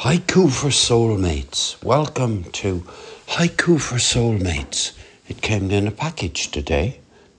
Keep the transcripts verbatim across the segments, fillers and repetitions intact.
Haiku for Soulmates. Welcome to Haiku for Soulmates. It came in a package today.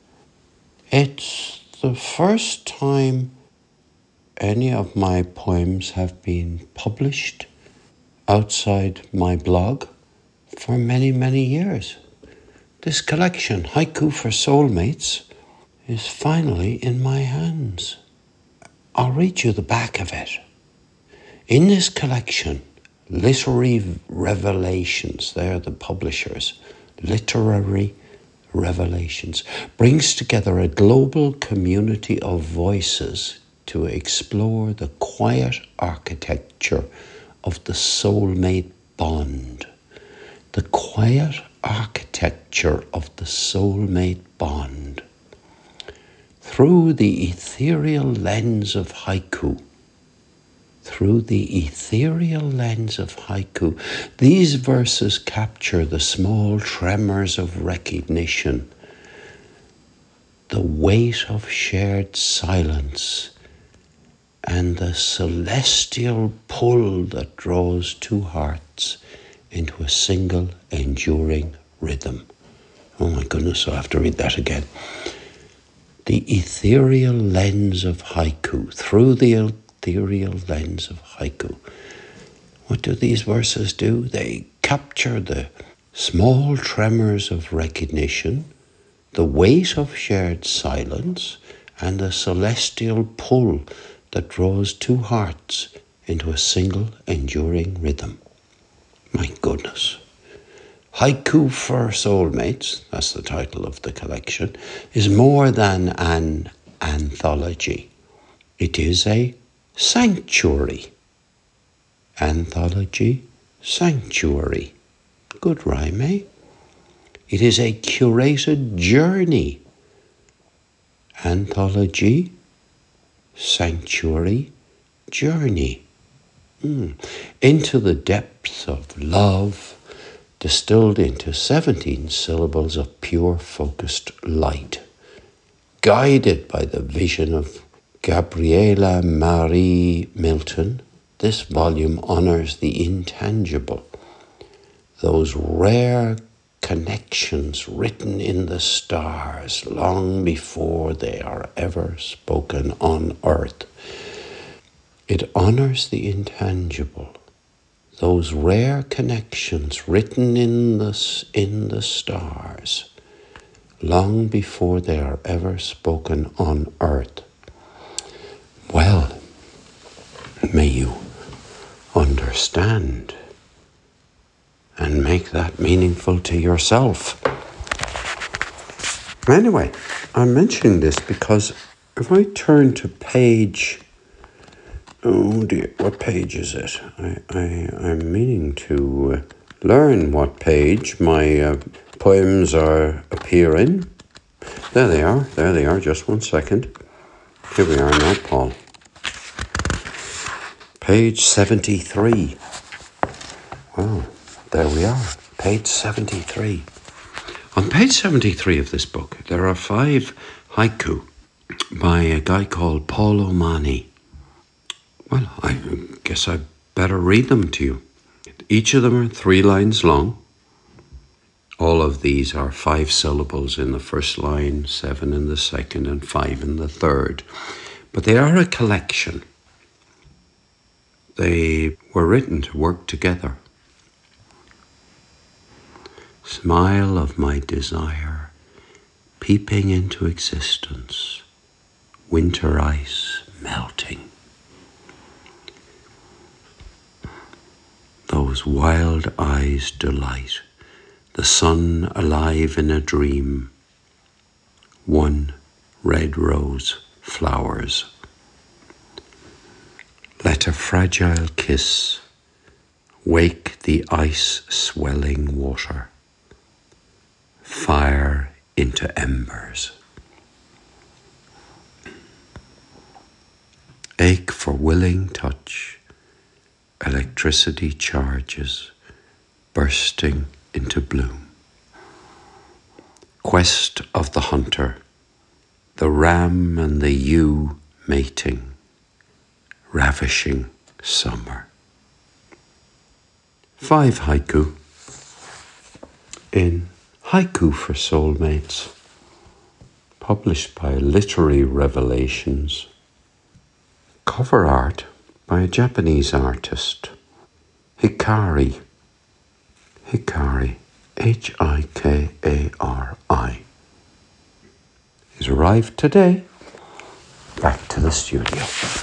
It's the first time any of my poems have been published outside my blog for many, many years. This collection, Haiku for Soulmates, is finally in my hands. I'll read you the back of it. In this collection, Literary Revelations, they're the publishers, Literary Revelations, brings together a global community of voices to explore the quiet architecture of the soulmate bond. The quiet architecture of the soulmate bond. Through the ethereal lens of haiku, Through the ethereal lens of haiku, these verses capture the small tremors of recognition, the weight of shared silence, and the celestial pull that draws two hearts into a single enduring rhythm. Oh my goodness, I'll have to read that again. The ethereal lens of haiku, through the ethereal lens of haiku. What do these verses do? They capture the small tremors of recognition, the weight of shared silence, and the celestial pull that draws two hearts into a single enduring rhythm. My goodness. Haiku for Soulmates, that's the title of the collection, is more than an anthology. It is a sanctuary. Anthology, sanctuary. Good rhyme, eh? It is a curated journey. Anthology, sanctuary, journey. Mm. Into the depths of love, distilled into seventeen syllables of pure focused light. Guided by the vision of Gabriela Marie Milton, this volume honors the intangible, those rare connections written in the stars long before they are ever spoken on earth. It honors the intangible, those rare connections written in the, in the stars long before they are ever spoken on earth. Well, may you understand and make that meaningful to yourself. Anyway, I'm mentioning this because if I turn to page, oh dear, what page is it? I, I, I'm meaning to uh, learn what page my uh, poems are appearing. There they are, there they are, just one second. Here we are now, Paul. Page seventy-three. Wow, there we are, page seventy-three. On page seventy-three of this book, there are five haiku by a guy called Paul O'Mahony. Well, I guess I better read them to you. Each of them are three lines long. All of these are five syllables in the first line, seven in the second, and five in the third. But they are a collection. They were written to work together. Smile of my desire, peeping into existence, winter ice melting. Those wild eyes delight, the sun alive in a dream. One red rose flowers. Let a fragile kiss wake the ice-swelling water, fire into embers. Ache for willing touch, electricity charges bursting into bloom. Quest of the hunter, the ram and the ewe mating, ravishing summer. five haiku in Haiku for Soulmates, published by Literary Revelations. Cover art by a Japanese artist, Hikari. Hikari, H I K A R I. He's arrived today. Back to the studio.